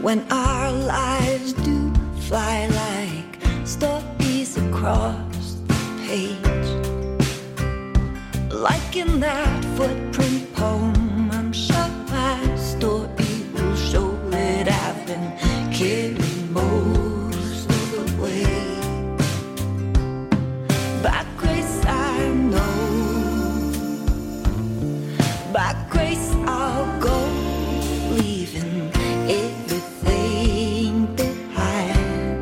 when our lives do fly like stories across the page. Like in that footprint poem, I'm sure my story will show that I've been carried most of the way. By grace I know, by grace I'll go, leaving everything behind.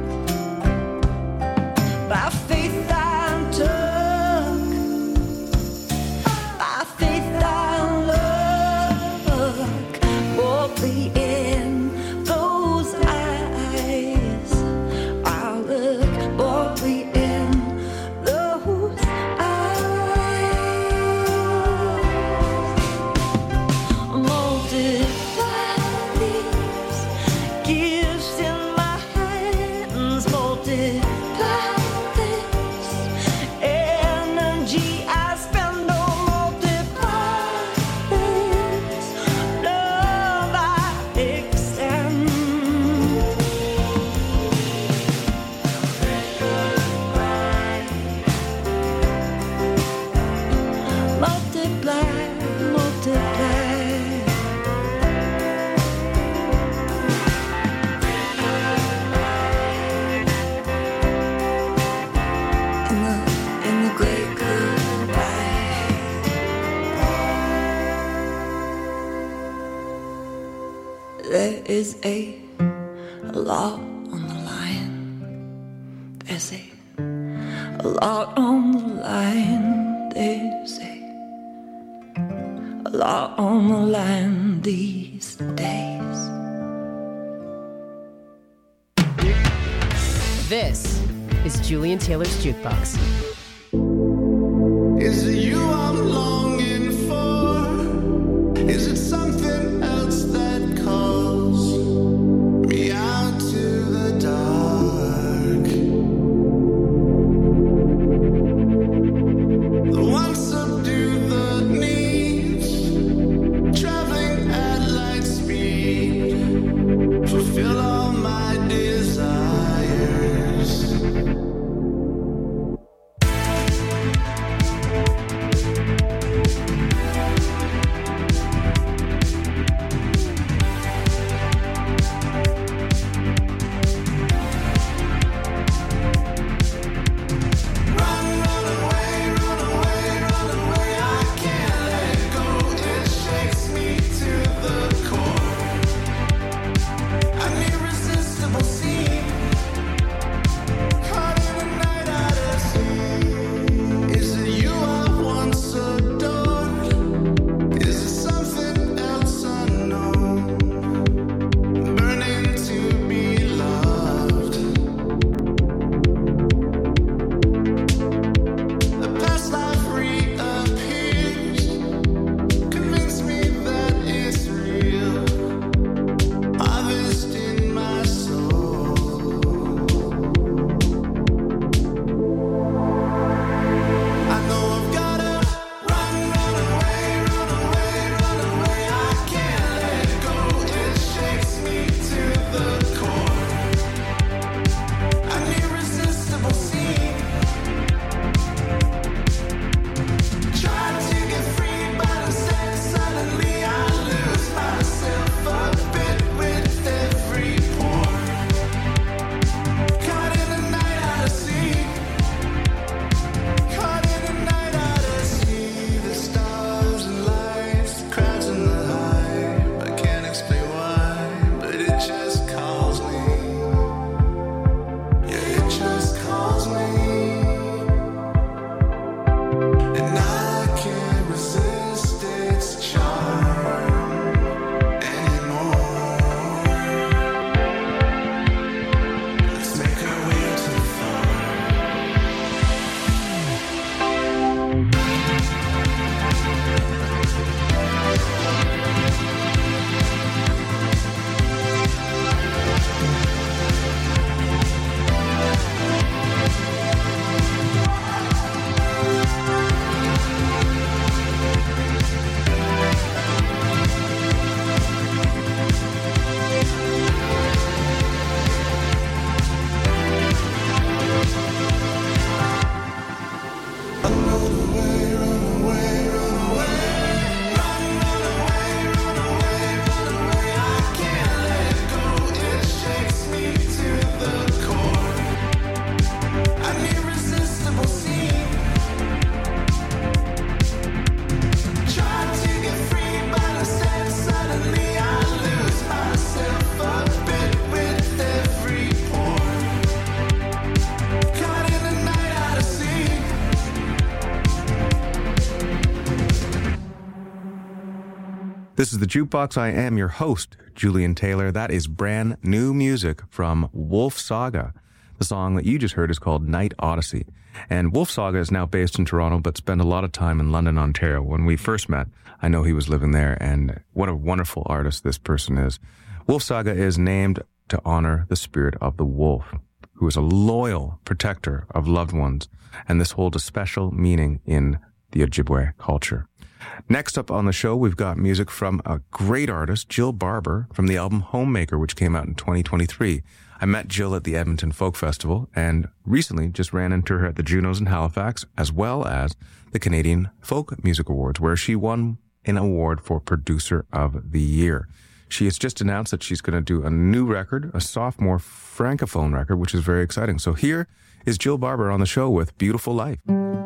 By faith I took, by faith I look boldly in those eyes. I look boldly in those eyes. Multiply these gifts in my hands. Multiply this energy I spend. Oh, multiply this love I extend. Multiply, multiply. In the great goodbye. There is a lot on the line. There's a lot on the line. There's a lot on the line these days. This is Julian Taylor's Jukebox. Is it you I'm longing for? Is it something else that calls me out to the dark? The ones subdue the needs, traveling at light speed, fulfill all my desires. This is the Jukebox. I am your host, Julian Taylor. That is brand new music from Wolf Saga. The song that you just heard is called Night Odyssey. And Wolf Saga is now based in Toronto, but spent a lot of time in London, Ontario. When we first met, I know he was living there, and what a wonderful artist this person is. Wolf Saga is named to honor the spirit of the wolf, who is a loyal protector of loved ones, and this holds a special meaning in the Ojibwe culture. Next up on the show, we've got music from a great artist, Jill Barber, from the album Homemaker, which came out in 2023. I met Jill at the Edmonton Folk Festival and recently just ran into her at the Junos in Halifax, as well as the Canadian Folk Music Awards, where she won an award for Producer of the Year. She has just announced that she's going to do a new record, a sophomore francophone record, which is very exciting. So here is Jill Barber on the show with Beautiful Life.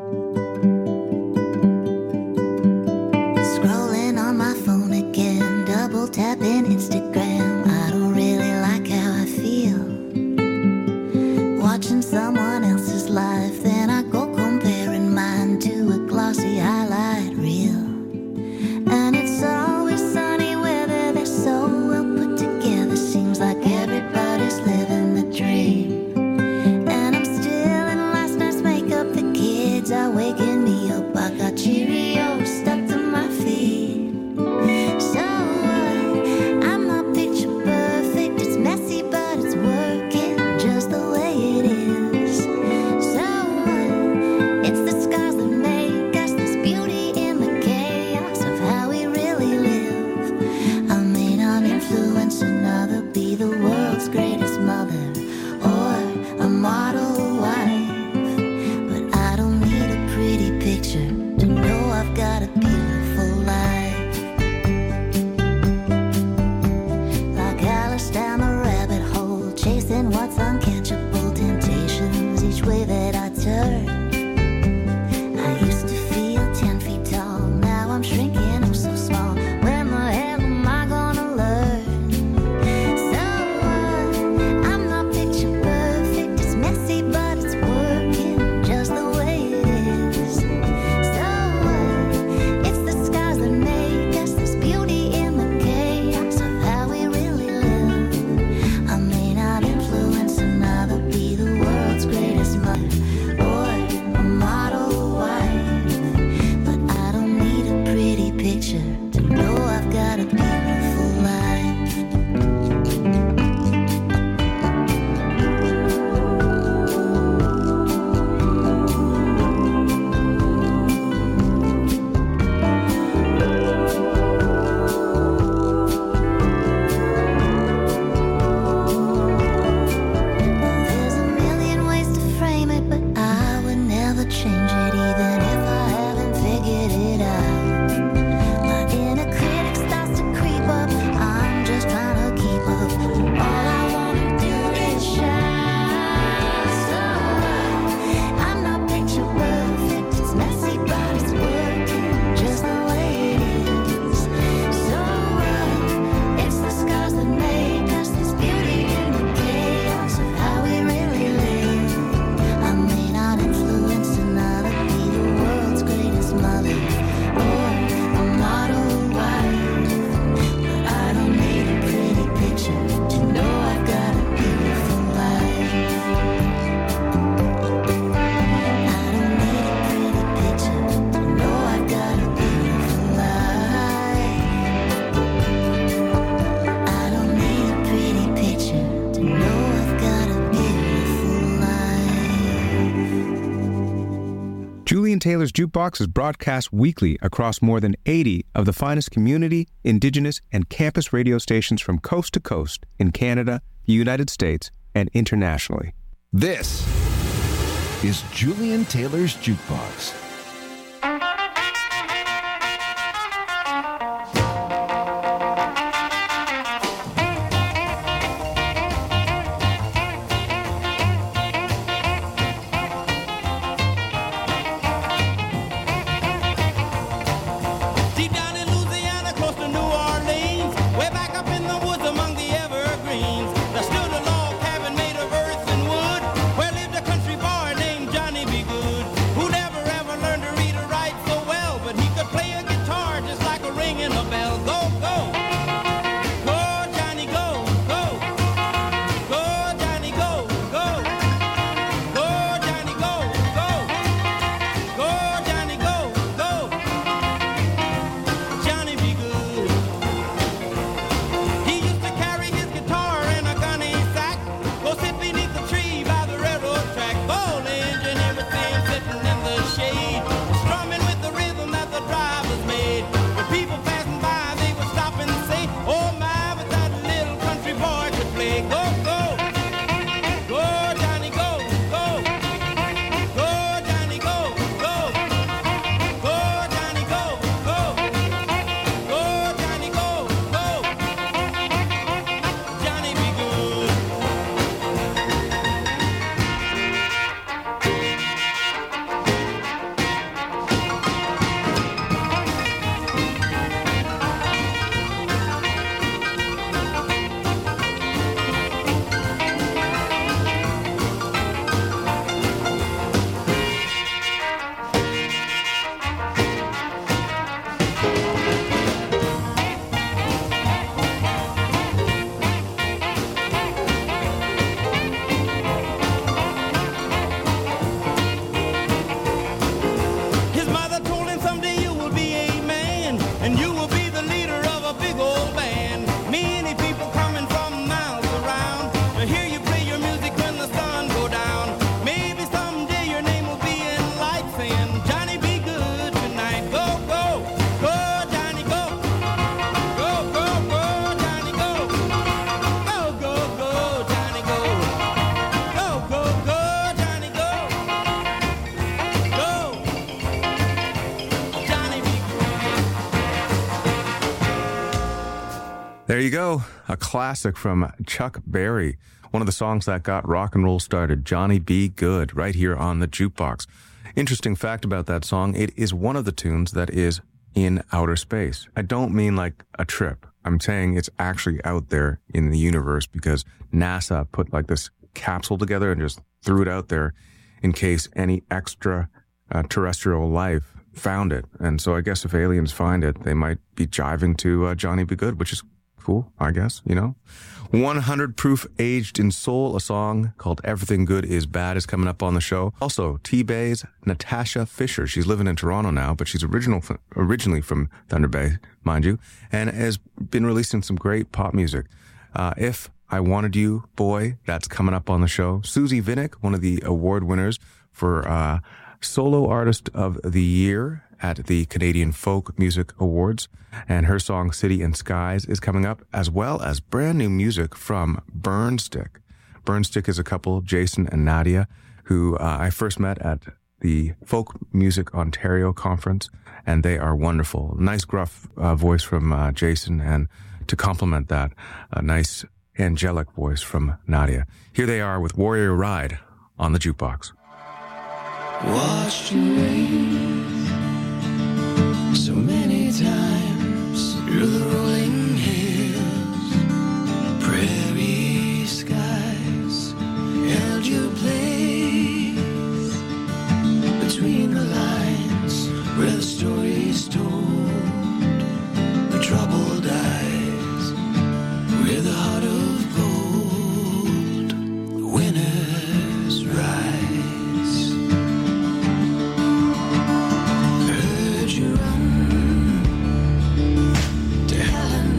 Scrolling on my phone again, double tapping Instagram. I don't really like how I feel. Watching someone else's life, then I go comparing mine to a glossy highlight reel. And it's always sunny weather, they're so well put together. Seems like everybody's living the dream. And I'm still in last night's makeup, the kids are waking me up. I got Cheerios stuck to my feet. So I'm not picture perfect, it's messy but it's working just the way it is. So it's the scars that make us, this beauty in the chaos of how we really live. I may not influence another, be the world's greatest mother or a model wife, but I don't need a pretty picture to know I've got a beautiful life. Like Alice down the rabbit hole, chasing what's uncatchable, temptations each way that I turn. I used to feel 10 feet tall, now I'm shrinking, oh so small. When the hell am I gonna learn? So I'm not picture perfect, it's messy but it's working just the way it is. So it's the scars that make us, this beauty in the chaos of how we really live. I may not influence another, be the world's greatest mother or a model wife, but I don't need a pretty picture to know I've got a beautiful life. There's a million ways to frame it, but I would never change it, even if I haven't figured it out. My inner critic starts to creep up, I'm just trying to keep up. All I wanna do is shine. So I'm not picture perfect, it's messy but it's working just the way it is. So it's the scars that make us, this beauty in the chaos of how we really live. I may not influence another, be the world's greatest mother or a model wife, but I don't need a pretty picture to know I've got a beautiful life. I don't need a pretty picture to know I've got a beautiful life. I don't need a pretty picture to know I've got a beautiful life. Julian Taylor's Jukebox is broadcast weekly across more than 80 of the finest community, indigenous, and campus radio stations from coast to coast in Canada, the United States, and internationally. This is Julian Taylor's Jukebox. Deep down in Louisiana, close to New Orleans, way back up in the woods among the evergreens, there stood a log cabin made of earth and wood, where lived a country boy named Johnny B. Good, who never ever play. Go, go. Go, Johnny, go, go. Go, Johnny, go, go. Go, Johnny, go, go. Go, Johnny, go, go. Johnny be good. His mother told him someday you will be a man, and you will be the leader of a big old band. Many people coming from miles around to hear you play your music when the sun go down. Maybe someday your name will be in lights saying, Johnny be good tonight. Go, go, go, Johnny, go. Go, go, go, Johnny, go. Go, go, go, Johnny, go. Go, go, go, Johnny, go. Go. Johnny be There you go. A classic from Chuck Berry. One of the songs that got rock and roll started, Johnny Be Good, right here on the Jukebox. Interesting fact about that song, it is one of the tunes that is in outer space. I don't mean like a trip. I'm saying it's actually out there in the universe because NASA put like this capsule together and just threw it out there in case any extra terrestrial life found it. And so I guess if aliens find it, they might be jiving to Johnny Be Good, which is cool, I guess, you know. 100 Proof Aged in Soul, a song called Everything Good Is Bad, is coming up on the show. Also, T-Bay's Natasha Fisher. She's living in Toronto now, but she's originally from Thunder Bay, mind you, and has been releasing some great pop music. If I Wanted You, Boy, that's coming up on the show. Susie Vinnick, one of the award winners for Solo Artist of the Year at the Canadian Folk Music Awards, and her song City and Skies is coming up, as well as brand new music from Burnstick. Burnstick is a couple, Jason and Nadia, who I first met at the Folk Music Ontario conference, and they are wonderful. Nice gruff voice from Jason, and to complement that, a nice angelic voice from Nadia. Here they are with Warrior Ride on the Jukebox. Watched you rain so many times through the rolling hills, prairie skies, held your place between the lines where the story's told, the troubled eyes, with a heart of gold, the winners rise. Heard you run to Helen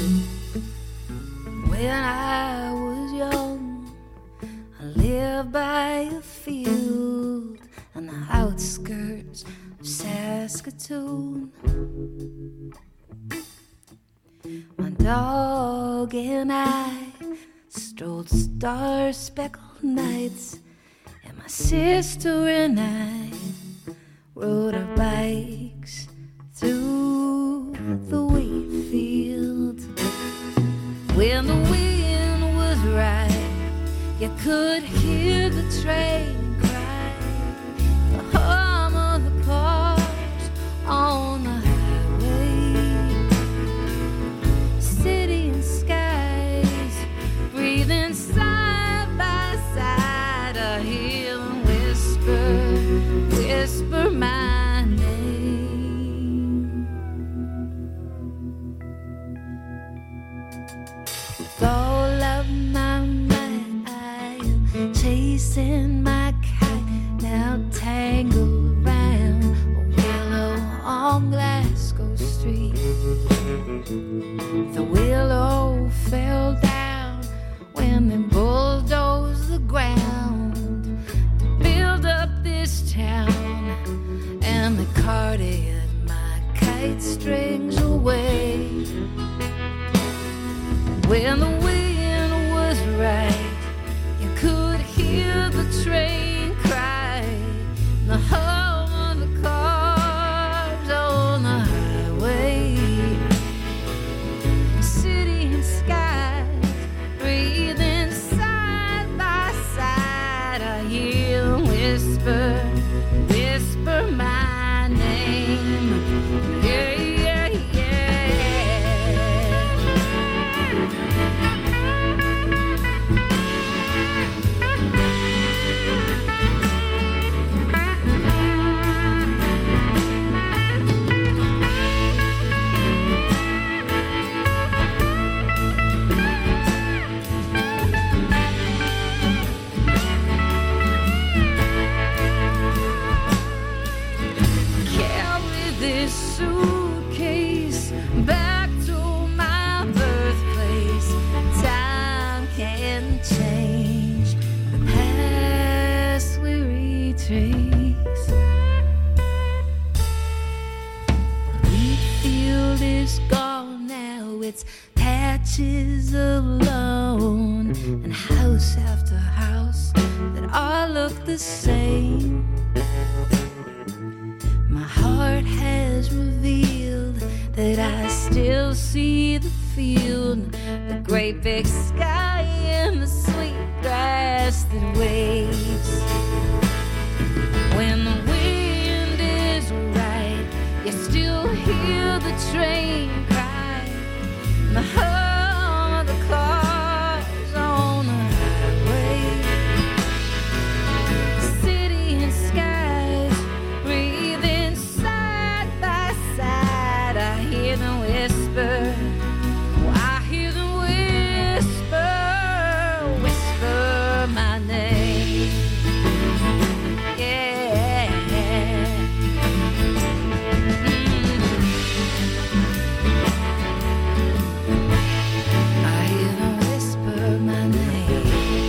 When I was young, I lived by a field on the outskirts of Saskatoon. My dog and I strolled star-speckled nights, and my sister and I rode our bikes through the wheat fields. When the wind was right, you could hear the train cry, the hum of the cars on the highway. City and skies breathing side by side. I hear them whisper my name. With all of my might, I am chasing my kite, now tangled around a willow on Glasgow Street. The willow fell down when they bulldozed the ground to build up this town, and they carted my kite strings away. When the wind was right, you could hear the train cry, the hum of the cars on the highway. City and skies breathing side by side. I hear them whisper my name. Yeah, yeah, carry this suitcase back to my birthplace. Time can change the past we retrace. Wheat field is gone now, it's patches of lawn and house after house that all look the same. My heart has revealed that I still see the field, the great big sky and the sweet grass that waves. When the wind is right, you still hear the train cry, the hum of the cars on the highway. City and skies breathing side by side. I hear them whisper. Oh, I hear them whisper my name. Yeah. I hear them whisper my name.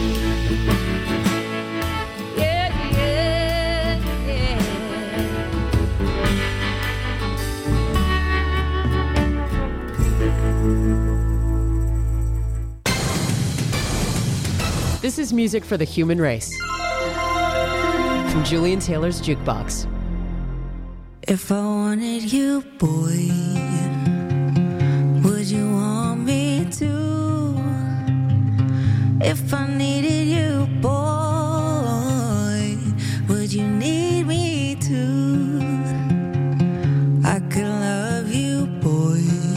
Yeah, yeah, yeah. This is music for the human race. From Julian Taylor's Jukebox. If I wanted you, boy, would you want me to? If I needed you, boy, would you need me to? I could love you, boy,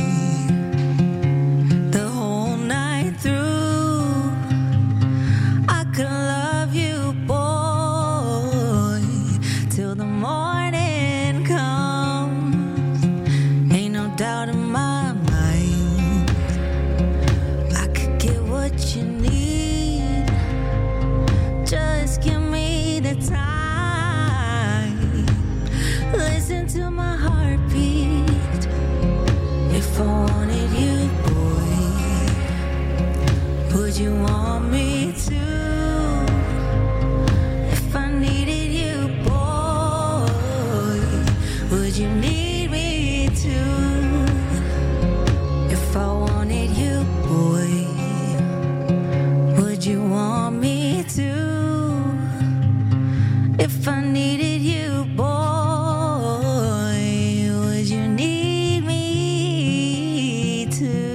the whole night through. I could love you, boy, till the morning comes. Ain't no doubt in my mind, I could get what you need. Just give me the time. Listen to my heartbeat. If I wanted you, boy, Would you want me to? If I needed you, boy, would you need me to? If I wanted you, boy, would you want me to? If I needed you, boy, would you need me to?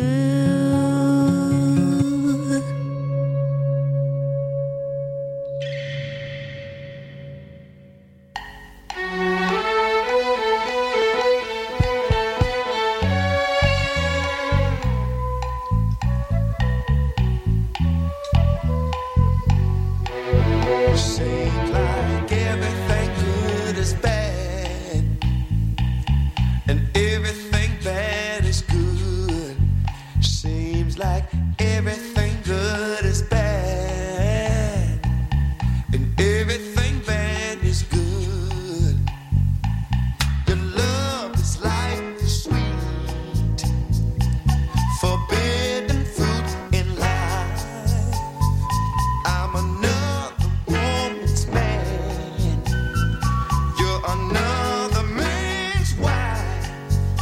Seems like everything good is bad, and everything bad is good. Seems like everything good is bad, and everything bad is good. Your love is like the sweet, forbidden fruit in life. I'm another woman's man. You're another man's wife.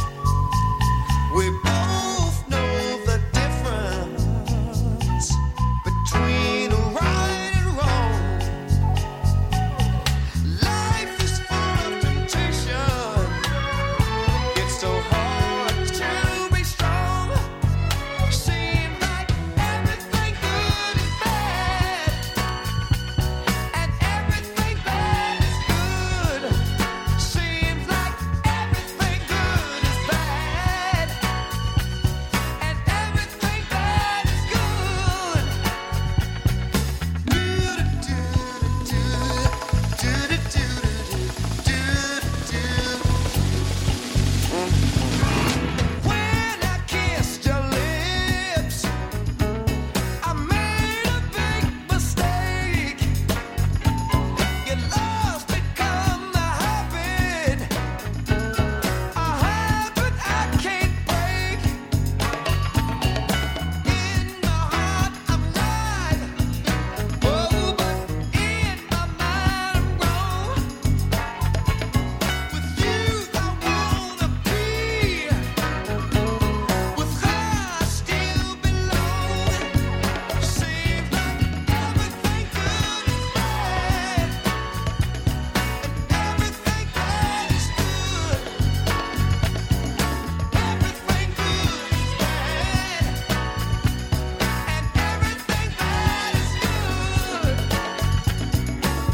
We both know the difference between right and wrong. Life is full of temptation. It's so hard to be strong. Seems like everything good is bad, and everything bad is good. Seems like everything good is bad, and everything bad is good. When I kissed your lips, I made a big mistake. Your love's become a habit I can't break. In my heart I'm right, oh, but in my mind I'm wrong. With you I wanna be, with her I still belong. Seems like everything good is bad, and everything bad is good. Everything good is bad, and everything bad is good.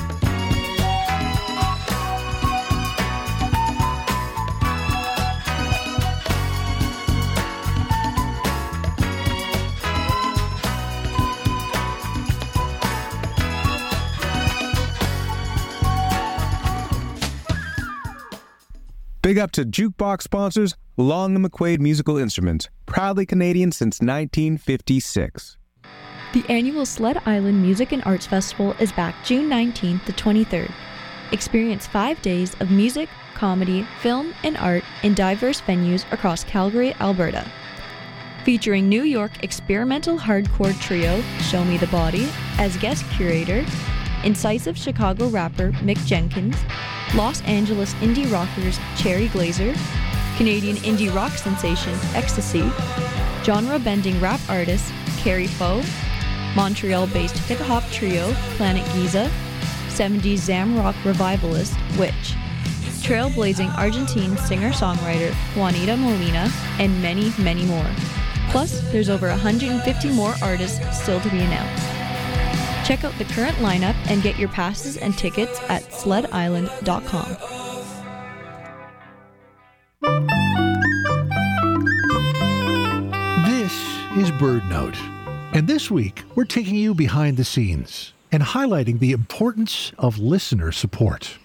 Big up to Jukebox sponsors Long & McQuaid Musical Instruments, proudly Canadian since 1956. The annual Sled Island Music and Arts Festival is back June 19th to 23rd. Experience 5 days of music, comedy, film, and art in diverse venues across Calgary, Alberta. Featuring New York experimental hardcore trio Show Me the Body as guest curator, incisive Chicago rapper Mick Jenkins, Los Angeles indie rockers Cherry Glazer, Canadian indie rock sensation Ecstasy, genre-bending rap artist Carrie Foe, Montreal-based hip-hop trio Planet Giza, 70s Zam rock revivalist Witch, trailblazing Argentine singer-songwriter Juanita Molina, and many, many more. Plus, there's over 150 more artists still to be announced. Check out the current lineup and get your passes and tickets at sledisland.com. This is BirdNote, and this week we're taking you behind the scenes and highlighting the importance of listener support.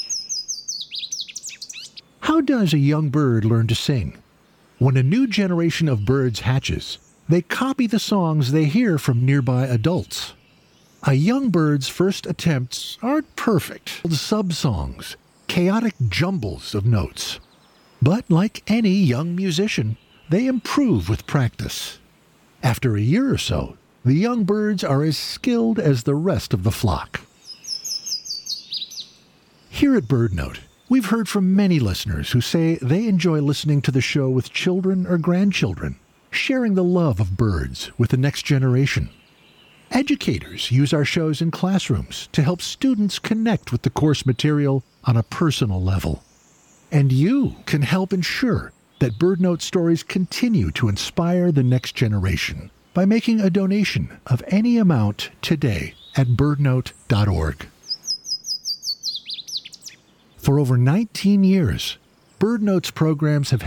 How does a young bird learn to sing? When a new generation of birds hatches, they copy the songs they hear from nearby adults. A young bird's first attempts aren't perfect. Sub-songs, chaotic jumbles of notes. But like any young musician, they improve with practice. After a year or so, The young birds are as skilled as the rest of the flock. Here at BirdNote, we've heard from many listeners who say they enjoy listening to the show with children or grandchildren, sharing the love of birds with the next generation. Educators use our shows in classrooms to help students connect with the course material on a personal level. And you can help ensure that BirdNote stories continue to inspire the next generation by making a donation of any amount today at birdnote.org. For over 19 years, BirdNote's programs have